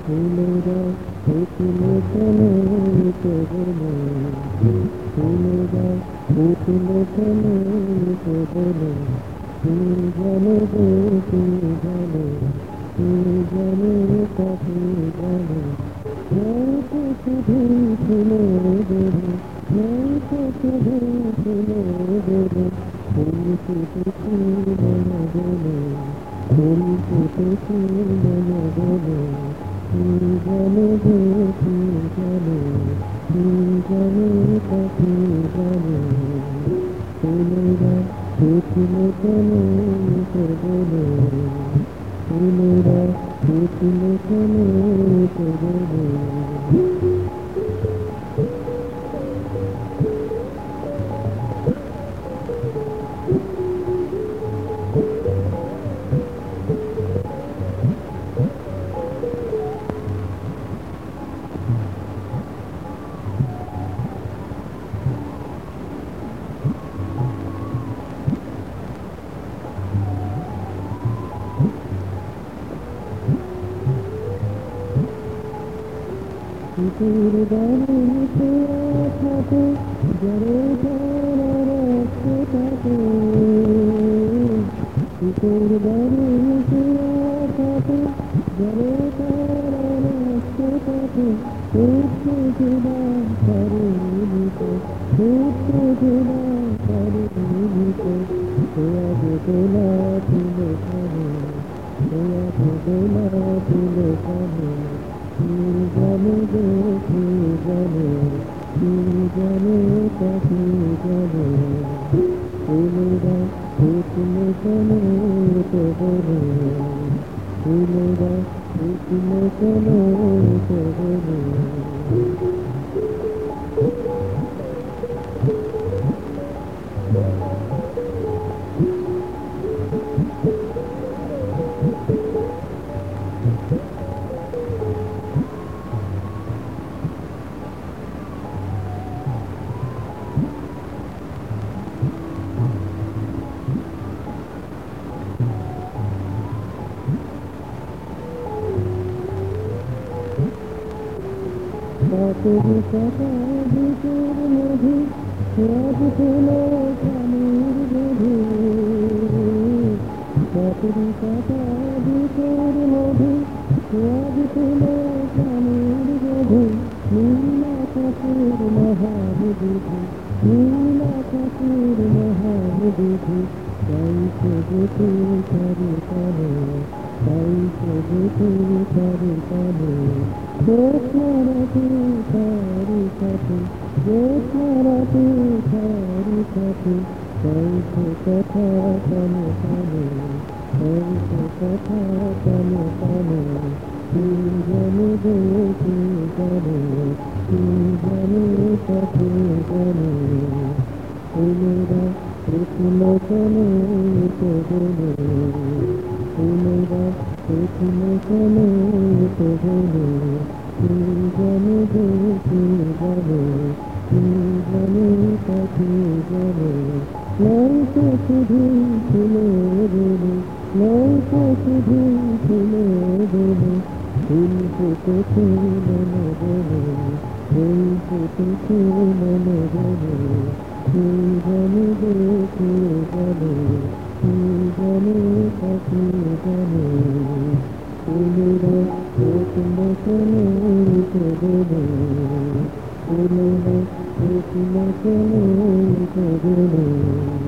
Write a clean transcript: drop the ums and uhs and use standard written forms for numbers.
ফুলেরা ফুটলে কেনে কেবলে, ফুলেরা ফুটলে কেনে কেবলে, ফুল জানে গো ফুল জানে, ফুল জানে কাকে জানে, নয়তো শুধু ফুলে দেবে, নয়তো শুধু ফুলে দেবে, ফুল ফুটেছে মনে বলে, ফুল ফুটেছে মনে বলে, ফুল জানে গো ফুল জানে, ফুল জানে কাকে জানে, ফুলেরা ফুটলে কেনে কেবলে, ফুলেরা ফুটলে কেনে কেবলে। কুকুর বাড়িতে থাকে জড়ে ঝড় রক্ত থাকে, কুকুর বাড়িতে থাকে জড়ে ঝড় রক্ত থাকে, পুত্র জুড়া করে নিতে, পুত্র জুড়া করে নিতে, আজ দোলা তুলে খাবে, আজ দোলা তুলে খাবে, ফুল জানে গো ফুল জানে, ফুল জানে কাকে জানে, ফুলেরা ফুটলে কেনে কেবলে, ফুলেরা ফুটলে কেনে কেবলে। কাকের কথা বুকের মধু, রাজ ফুলো কানের মধু, কাকের কথা বুকের মধু, রাজ ফুলো কানের মধু, নীল আকাশের মহান বিধু, নীল আকাশের মহান বিধু, তাই সেজেছে কারে কানে, তাই সেজেছে কারে কানে, জ্যোৎস্নারাতে তারি সাথে, জ্যোৎস্নারাতে তারি সাথে, তাই তো কথা কানে কানে, তাই তো কথা কানে কানে, ফুল জানে গো ফুল জানে, ফুল জানে কাকে জানে, ফুলেরা ফুটলে কেনে কেবলে, ফুলেরা ফুটলে কেনে কেবলে, ফুল জানে গো ফুল জানে, ফুল জানে কাকে জানে, নয়তো শুধু ফুলে দেবে, নয়তো শুধু ফুলে দেবে, ফুল ফুটেছে মনে বলে, ফুল ফুটেছে মনে বলে, ফুল জানে গো ফুল জানে, ফুল জানে কাকে জানে, ফুলেরা ফুটলে কেনে কেবলে, ফুলেরা ফুটলে কেনে কেবলে।